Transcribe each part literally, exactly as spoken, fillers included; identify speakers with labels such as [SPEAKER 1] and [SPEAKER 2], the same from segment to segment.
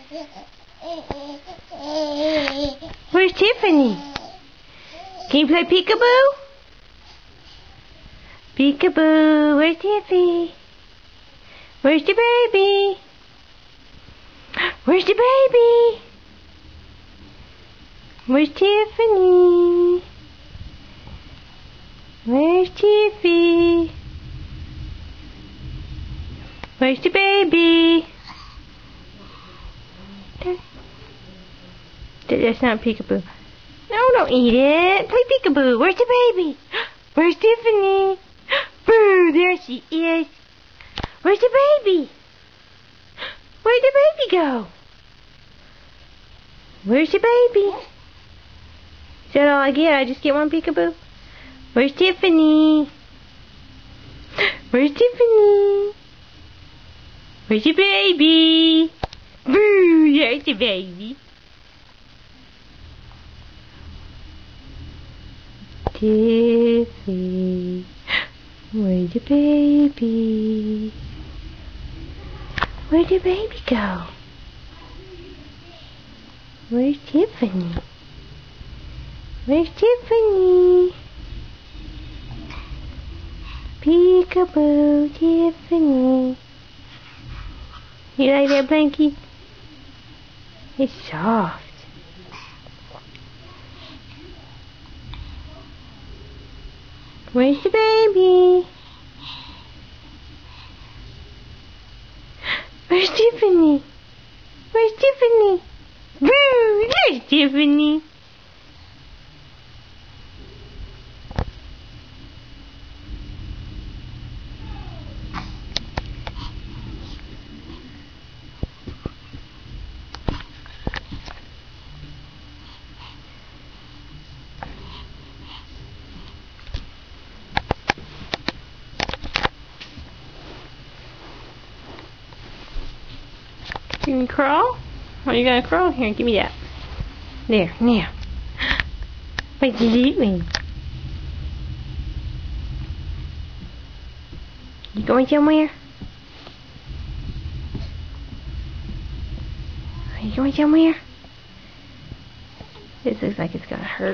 [SPEAKER 1] Where's Tiffany? Can you play peekaboo? Peekaboo, where's Tiffy? Where's the baby? Where's the baby? Where's Tiffany? Where's Tiffy? Where's the baby? That's not peekaboo. No, don't eat it. Play peekaboo. Where's the baby? Where's Tiffany? Boo, there she is. Where's the baby? Where'd the baby go? Where's the baby? Is that all I get? I just get one peekaboo? Where's Tiffany? Where's Tiffany? Where's the baby? Boo, there's the baby. Tiffy, where'd the baby? Where'd the baby go? Where's Tiffany? Where's Tiffany? Peekaboo, Tiffany. You like that blankie? It's soft. Where's the baby? Where's Tiffany? Where's Tiffany? Boo! There's Tiffany. You can crawl? Are you gonna crawl? Here, give me that. There, now. What you doing? You going somewhere? Are you going somewhere? This looks like it's gonna hurt.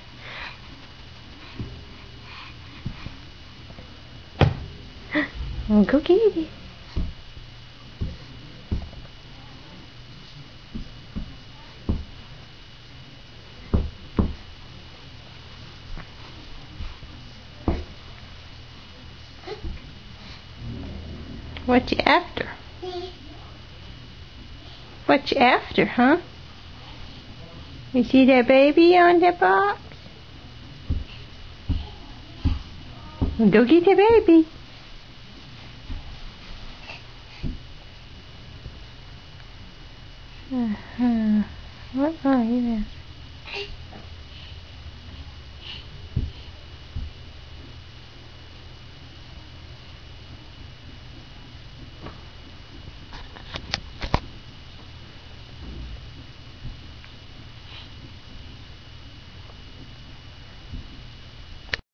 [SPEAKER 1] Well, go get it. What you after? What you after, huh? You see that baby on that box? Well, go get the baby.